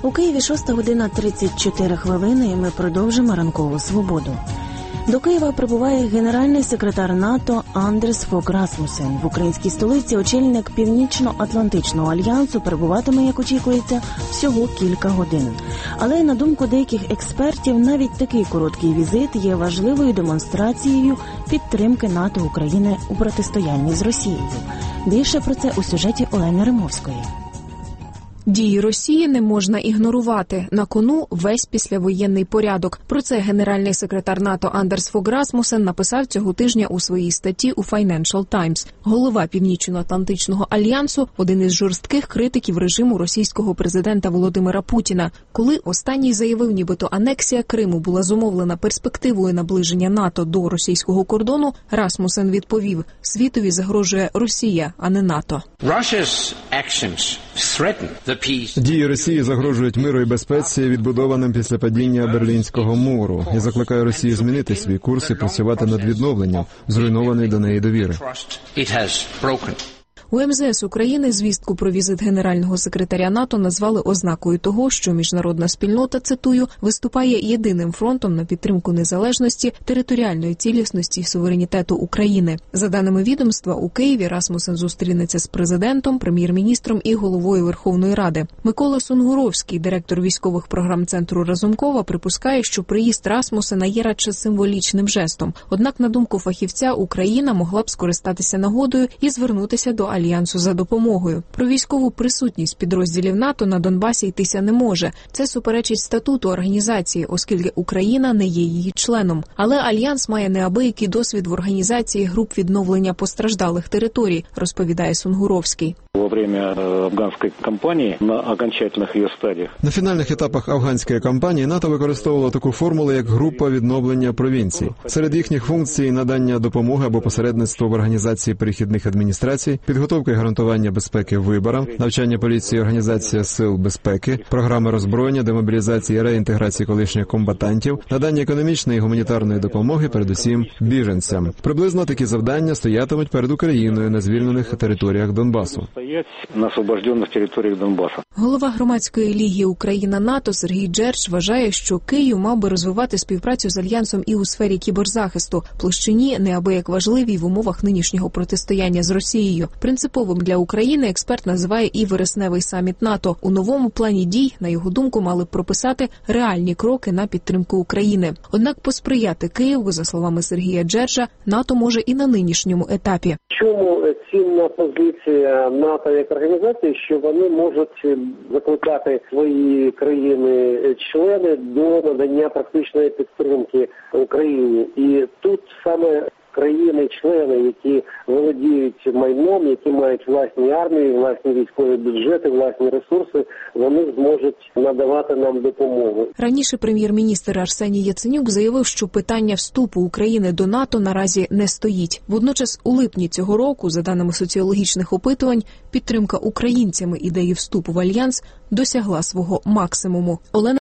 У Києві 6 година 34 хвилини і ми продовжимо ранкову свободу. До Києва прибуває генеральний секретар НАТО Андерс Фог Расмусен. В українській столиці очільник Північно-Атлантичного альянсу перебуватиме, як очікується, всього кілька годин. Але, на думку деяких експертів, навіть такий короткий візит є важливою демонстрацією підтримки НАТО України у протистоянні з Росією. Більше про це у сюжеті Олени Римовської. Дії Росії не можна ігнорувати. На кону весь післявоєнний порядок. Про це генеральний секретар НАТО Андерс Фог Расмусен написав цього тижня у своїй статті у Financial Times. Голова Північно-Атлантичного альянсу – один із жорстких критиків режиму російського президента Володимира Путіна. Коли останній заявив, нібито анексія Криму була зумовлена перспективою наближення НАТО до російського кордону, Расмусен відповів: світові загрожує Росія, а не НАТО. Дії Росії загрожують миру і безпеці, відбудованим після падіння Берлінського муру. Я закликаю Росію змінити свій курс і працювати над відновленням зруйнованої до неї довіри. У МЗС України звістку про візит генерального секретаря НАТО назвали ознакою того, що міжнародна спільнота, цитую, виступає єдиним фронтом на підтримку незалежності, територіальної цілісності і суверенітету України. За даними відомства, у Києві Расмусен зустрінеться з президентом, прем'єр-міністром і головою Верховної Ради. Микола Сунгуровський, директор військових програм Центру Разумкова, припускає, що приїзд Расмусена є радше символічним жестом. Однак, на думку фахівця, Україна могла б скористатися нагодою і звернутися до Альянсу за допомогою. Про військову присутність підрозділів НАТО на Донбасі йтися не може. Це суперечить статуту організації, оскільки Україна не є її членом. Але Альянс має неабиякий досвід в організації груп відновлення постраждалих територій, розповідає Сунгуровський. На фінальних етапах афганської кампанії НАТО використовувало таку формулу, як група відновлення провінцій. Серед їхніх функцій – надання допомоги або посередництво в організації перехідних адміністрацій, підготовка і гарантування безпеки виборам, навчання поліції, організація сил безпеки, програми роззброєння, демобілізації і реінтеграції колишніх комбатантів, надання економічної і гуманітарної допомоги, передусім біженцям. Приблизно такі завдання стоятимуть перед Україною на звільнених територіях Донбасу. Голова громадської ліги Україна-НАТО Сергій Джерч вважає, що Київ мав би розвивати співпрацю з Альянсом і у сфері кіберзахисту, площині неабияк важливій в умовах нинішнього протистояння з Росією. Принциповим для України експерт називає і вересневий саміт НАТО. У новому плані дій, на його думку, мали б прописати реальні кроки на підтримку України. Однак посприяти Києву, за словами Сергія Джерча, НАТО може і на нинішньому етапі. Чому цінна позиція НАТО як організації, що вони можуть закликати свої країни-члени до надання практичної підтримки Україні. І тут саме країни-члени, які володіють майном, які мають власні армії, власні військові бюджети, власні ресурси, вони зможуть надавати нам допомогу. Раніше прем'єр-міністр Арсеній Яценюк заявив, що питання вступу України до НАТО наразі не стоїть. Водночас у липні цього року, за даними соціологічних опитувань, підтримка українцями ідеї вступу в Альянс досягла свого максимуму. Олена